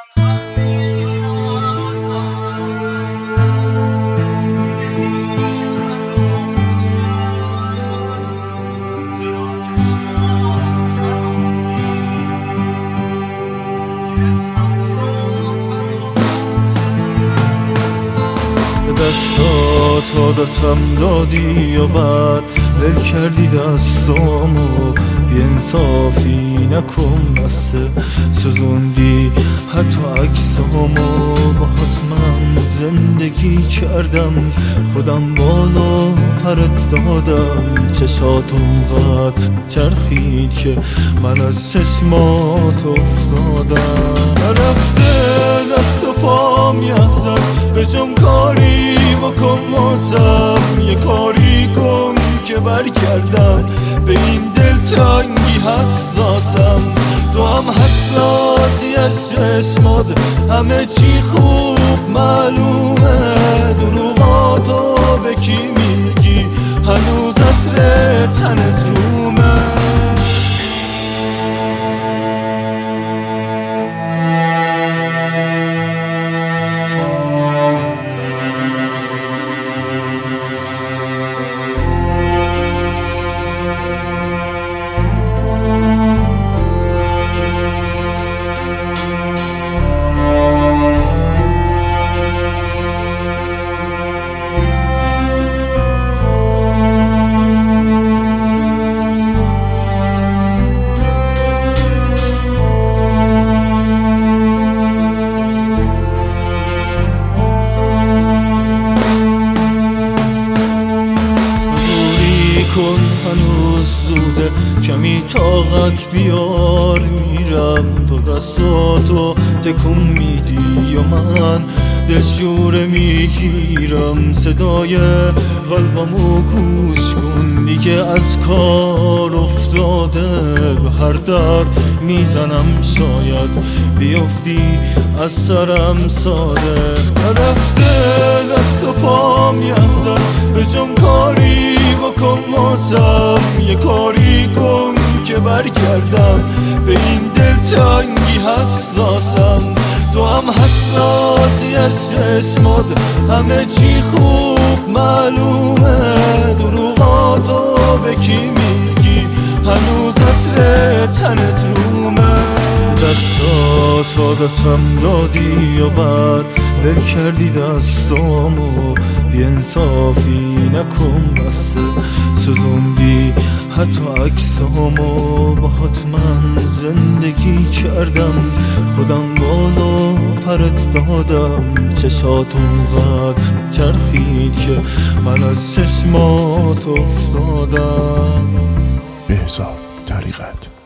دستات عادتم دادی و بعد دل کردی دستامو بی‌انصافی نکن بسه سوزوندی حتی عکسامو باهات من زندگی کردم خودم بالا پرت دادم چشات اونقدر چرخید که من از چشمات افتادم رفته دست و پام یخزم به جم کاری بکن واسم یه کاری کن که برگردم به این دلتنگی حساسم تو هم حساسی از چشمات همه چی خوب معلومه دروغاتو به کی میگی هنوز عطر تنت رومه هنوز زوده کمی طاقت بیار میرم تو دستاتو تکون میدی و من دلشوره میگیرم صدای قلبمو گوش کن دیگه از کار افتاده به هر در میزنم شاید بیفتی از سرم ساده رفته دست و پام یخزن به جم کاری بکن واسم یه کاری کن که برگردم به این دلتنگی حساسم تو هم حساسی از چشمات همه چی خوب معلومه دروغاتو به کی میگی هنوز عطر تنت رومه دستات عادتم دادی و بعد دل کردی دستامو بی‌انصافی نکن بسه سوزوندی حتی عکسامو باهات من زندگی کردم خودم بالا پرت دادم چشات اونقدر چرخید که من از چشمات افتادم. بهزاد طریقت